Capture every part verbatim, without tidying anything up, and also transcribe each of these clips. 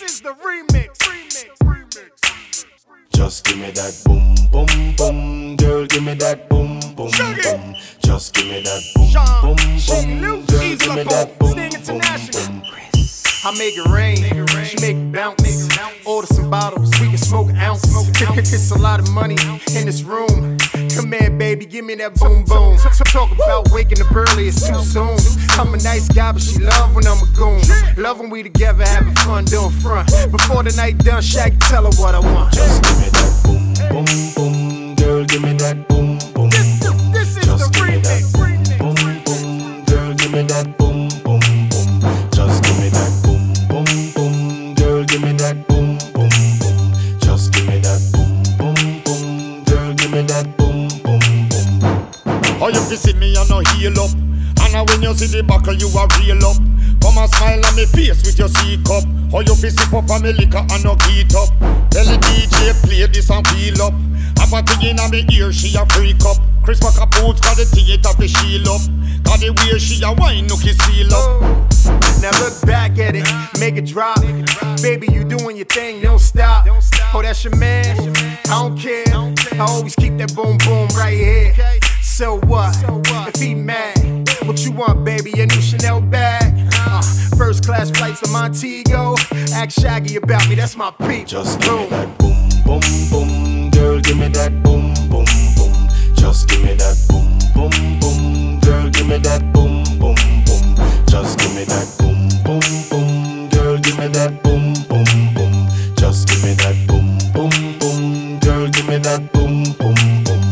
This is the remix. Remix. Remix. Just give me that boom, boom, boom, girl. Give me that boom, boom, boom. Just give me that boom, boom, boom, girl. Give me that boom, boom, boom. I make it rain, she make it bounce. Order some bottles, we can smoke an ounce. It's a lot of money in this room. Come here, baby, give me that boom boom. Talk about waking up early, it's too soon. I'm a nice guy, but she love when I'm a goon. Love when we together, having fun, doing front. Before the night done, Shaq, tell her what I want. Just give me that boom, boom, boom, girl. Give me that boom, boom, boom. This is Just the give me that remix. boom, boom, boom, girl. Give me that boom, boom, boom. Just give me that boom, boom, boom, girl. Give me that boom, boom, boom. Just give me that boom, boom, boom, girl. Give me that boom, boom, boom. Oh, you fi see me and no heal up, and now when you see the buckle, you a real up. Come and smile on me face with your C cup. Oh, you fi sip up on me liquor and no heat up. Tell the D J play this and feel up. Have a thing in me ear, she a freak up. Chris Packer boots got the theater fi shield up. Got the way she a wine, no kiss seal up. Now look back at it, make it drop. Baby, you doing your thing, don't stop. Oh, that's your man, I don't care. I always keep that boom boom right here. So what, if he mad? What you want, baby, a new Chanel bag? Uh, first class flights to Montego. Ask Shaggy about me, that's my peep. Just give me that boom, boom, boom, girl. Give me that boom, boom, boom. Just give me that boom, boom, boom, girl. Give me that boom, boom, boom. Just give me that boom, boom, boom, girl. Give me that boom, boom, boom. Just give me that boom, boom, boom, girl. Give me that boom, boom, boom.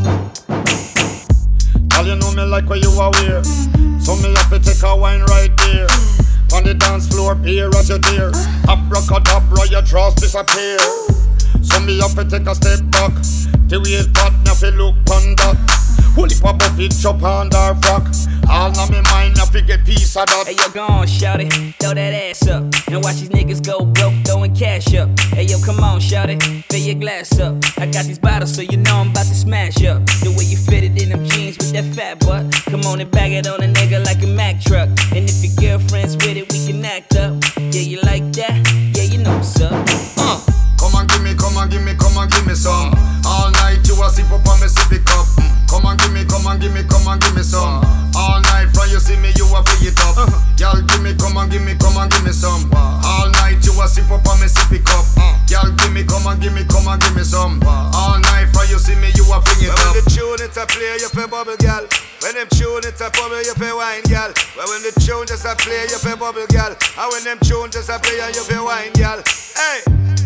All you know me like what you are wear, so me have to take a wine right there. On the dance floor, peer as you dare. Abracadabra, your trust disappear. So me have to take a step back. The way it fat, me have to look on that. Holy pop up it chop on her frock. All on me mind, I fi get piece of that. Hey yo, go on, shout it, throw that ass up. And watch these niggas go broke, throwing cash up. Hey yo, come on, shout it, fill your glass up. I got these bottles, so you know I'm about to smash up. The way you fit it in them jeans with that fat butt. Come on and bag it on a nigga like a Mack truck. And if your girlfriend's with it, we can act up. Yeah, you like that? Yeah, you know what's up. Uh, come on, give me, come on, give me, come on, give me some. All night you a sip up on me sippy cup. Come on, give me, come on, give me, come on, give me some. All night from you see me, you a free it up. Y'all give me, come on, give me, come on, give me some. All night you a sip up on me sippy cup. Y'all give me, come on, give me, come on, give me some. All night from you see me, you a free it up. When the tune it a play, you pay bubble girl. When them tune it a bubble, you pay wine girl. But when the tune just a play, you pay bubble girl. And when them tune just a play, you pay wine girl. Hey,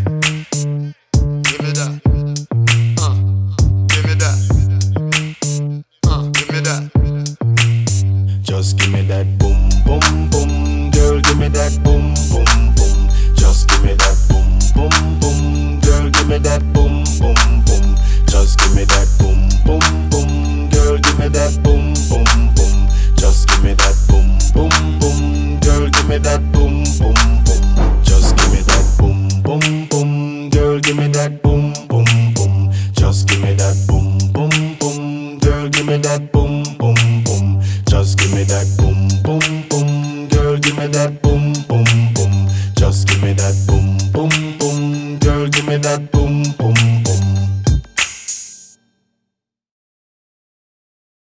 give me that. Uh, give me that. Uh, give me that. Just give me that boom, boom, boom, girl. Give me that boom, boom, boom. Just give me that boom, boom, boom, girl. Give me that boom, boom, boom. Just give me that boom, boom, boom, girl. Give me that boom, boom, boom. Just give me that boom, boom, boom, girl. Give me that boom, boom, boom. Just give me that boom, boom, boom, girl. Give me that boom, boom, boom. Just give me that boom, boom, boom, girl. Give me that boom, boom, boom. Just give me that boom, boom, boom, girl. Give me that boom.